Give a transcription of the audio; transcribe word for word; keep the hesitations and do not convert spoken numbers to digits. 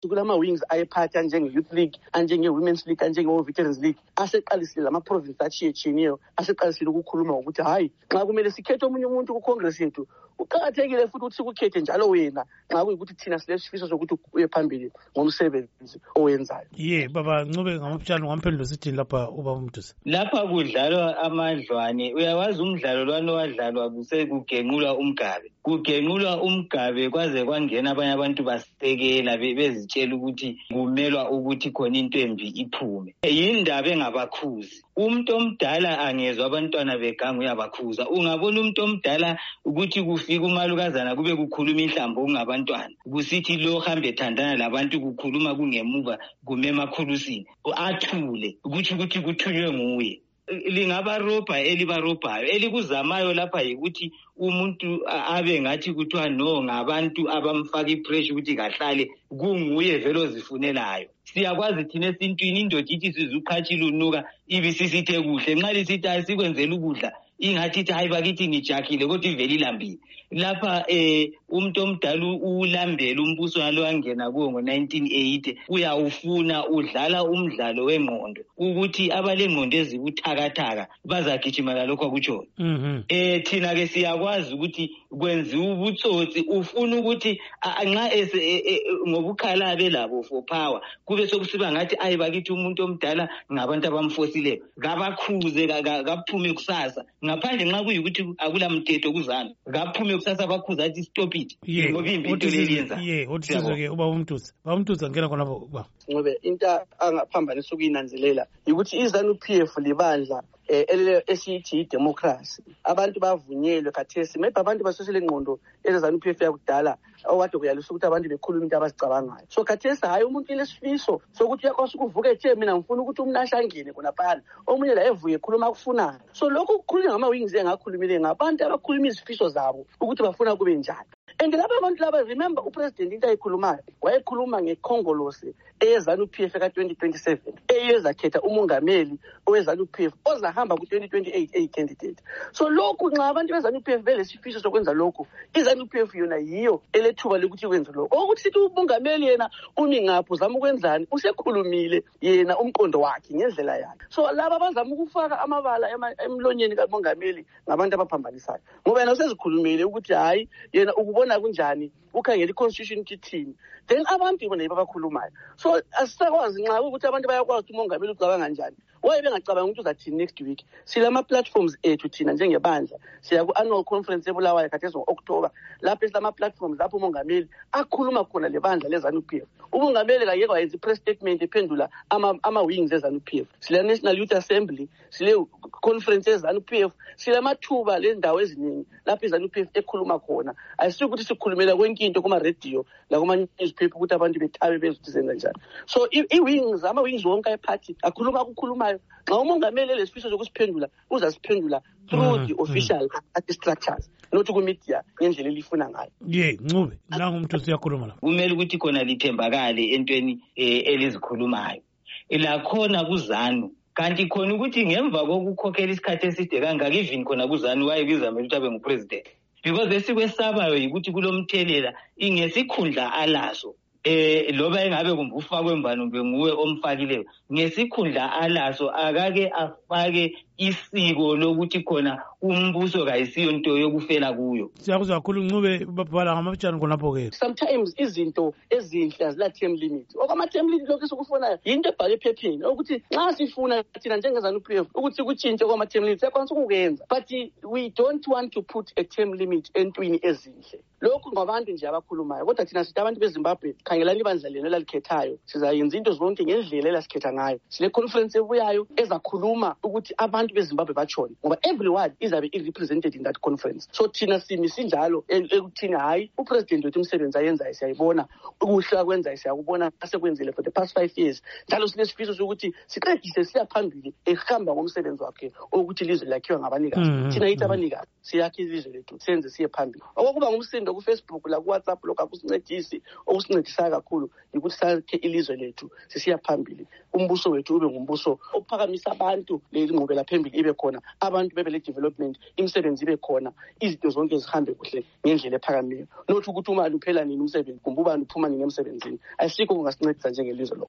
kulama wings ayephathi anjenge Youth League, anjenge Women's League, anjenge Veterans League aseqalisile lama province achiyechiyeneyo aseqalisile ukukhuluma ukuthi hayi nxa kumele sikhethe omunye umuntu ku Congress yethu uqhathekile futhi ukuthi sikukhethe njalo wena nxa kuyikuthi thina silesifiso sokuthi uye phambili ngomsebenzi owenzayo. Ye baba Ncube ngamaphushana ngamphendlo sithi lapha uba uMduze. Lapha kudlalwa amadlwane, uyawazi umdlalo lwano wadlalwa kusekugenqulwa umgabe. Kugenqulwa umgabe kwaze kwangena abanye abantu basekela bezitshela ukuthi kumelwa ukuthi khona into embi iphume. Yindaba engabakhuzi. Umuntu omdala angezwe abantwana beganga uyabakhuza. Ungabona umuntu omdala ukuthi kufika umalukazana kube kukhuluma inhlambo kungabantwana. Kusithi lo hambe ethandana labantu kukhuluma kungemuva kumema khulusini. Athule ukuthi ukuthi kuthunywe nguye. Lingaba robha elibarobhayo elikuzamayo lapha yikuthi umuntu abe ngathi kuthiwa no ngabantu abamfaka ipressure ukuthi kahlale kunguye vele ozifunelayo. Siyakwazi thina esintwini indoda ithi sizuqhatshila unuka ibisisithe kuhle nxa lisithi asikwenzela ukudla ingathi hayi bakithi ngijakile kodwa iveli lambile. Lapha eh umuntu omdala ulambela umbuso walo wangena kuwo ngo nineteen eighty uyawufuna udlala umdlalo wengqondo ukuthi abalengqondo ezibuthakathaka bazagijima lokho akutsho. Mhm. Eh thina ke siyakwazi ukuthi kwenziwa ubutsotsi ufuna ukuthi nxa ese ngobukhalabe labo for power kube sokusiba ngathi ayi bakithi umuntu omdala ngabantu abamfosileyo ngabakhuze kaphume kusasa ngaphandle nxa kuyikuthi akulamthetho kuzana ngaphume kusasa bakhuza athi stop it ngoba impilo leyenza. Ye othizo ke uba uMduze ba uMduze ngena khonapho ba ngobe into angaphambanisa ukuyinanzelela ukuthi iZANU-P F libandla elele esithi democracy abantu bavunyelwe khathesi maybe abantu basosele ngqondo eZANU-P F yakudala owade kuyalisa ukuthi abantu bekhuluma into abazicabangayo. So khathesi hayi umuntu ilesifiso sokuthi yakwazi ukuvuka ethe mina ngifuna ukuthi umnasha angene khona phana omunye la evuye ekhuluma akufunayo. So lokho ukukhuluma ngama wings engakhulumile ngabantu abakhuluma izifiso zabo ukuthi bafuna kube njani. And laba abantu laba remember upresident into ayikhulumayo wayekhuluma ngekhongolose eZANU-P F ka twenty twenty-seven eyezakhetha umongameli oweZANU-P F ozahamba ku twenty twenty-eight a candidate. So lokhu nxa abantu beZANU-P F belesifiso sokwenza lokho iZANU-P F yona yiyo elethuba lokuthi kwenze lokho ukuthi sithi umongameli yena umi ngapho zama ukwenzani usekhulumile yena umqondo wakhe ngendlela yakhe. So laba bazama ukufaka amabala emlonyeni kamongameli ngabantu abaphambanisayo ngoba yena usezikhulumile ukuthi hayi yena ukubona kunjani ukhangela iconstitution ithini then abantu bona babakhulumayo. So asisakwazi nxa ukuthi abantu bayakwazi ukuthi umongameli ucabanga kanjani waye bengacabanga ukuthi uzathini next week. Silama platforms ethu thina njengebandla siya ku annual conference eBulawayo khathesi ngo-October lapho esilama platforms lapho umongameli akhuluma khona lebandla leZANU-P F. Umongameli kayeke wayenza i-press statement ephendula ama ama wings eZANU-P F. Sile National Youth Assembly, sile conference eZANU-P F, silamathuba lendawo eziningi lapho iZANU-P F ekhuluma khona. Ayisuthi ukuthi sikhulumela kwenkinto kuma radio la kuma newspaper ukuthi abantu bethabe bezothi senza njani. So i-wings ama wings wonke ayephathi akhuluma ukukhuluma nxa umongameli lesifiso sokusiphendula uzasiphendula through the official structures not ku media ngendlela elifuna ngayo. Ye Ncube la nguMduze uyakhuluma la kumele ukuthi khona lithembakale entweni elizikhulumayo la khona kuZANU kanti khona ukuthi ngemva kokukhokhela isikhathi eside kangaka even khona kuZANU wayekuzamela ukuthi abe ngupresident because esikwesabayo yikuthi kulomthelela ingesikhundla alaso eh loba engabe kumbufa kwembano benguwe omfakileyo ngesikhundla alaso akake afake isiko lokuthi khona umbuso kayisiyo into yokufela kuyo. Siyakuzwa kakhulu Ncube babhala ngamaphushana khonapho ke. Sometimes izinto ezinhle azila term limit. Okama term limit lokho sikufunayo into ebhale ephepheni ukuthi nxa sifuna thina njengeZANU-P F ukuthi kutshintshe kwama term limit sekwanisa ukuyenza but we don't want to put a term limit entwini ezinhle. Lokhu ngabantu nje abakhulumayo kodwa thina sithi abantu beZimbabwe khangelani ibandla lelo lalikhethayo sizayenza into zonke ngendlela elasikhetha ngayo. Sile conference ebuyayo ezakhuluma ukuthi abantu beZimbabwe bachona ngoba everyone izabe i-represented in that conference. So thina simi sinjalo ekuthini hayi upresident wethu umsebenzi ayenzayo siyayibona ukuhla kwenzayo siyakubona asekwenzile for the past five years njalo sinesifiso sokuthi siqedise siya phambili ehamba ngomsebenzi wakhe ukuthi ilizwe lakhiwa ngabanikazi. Thina yithi abanikazi siyakhe ilizwe lethu senze siye phambili. Okuba ngumsindo ku Facebook la ku WhatsApp lokho akusincedisi okusincedisa kakhulu ukuthi sakhe ilizwe lethu sisiya phambili umbuso wethu ube ngumbuso ophakamisa abantu leli ngqubela phambili embili ibe khona, abantu bebe le development, imisebenzi ibe khona, izinto zonke zihambe kuhle ngendlela ephakamileyo. Not ukuthi uma luphela nini umsebenzi kumbe ubani uphuma nini emsebenzini. Ayisikho kungasincedisa njengelizwe lo.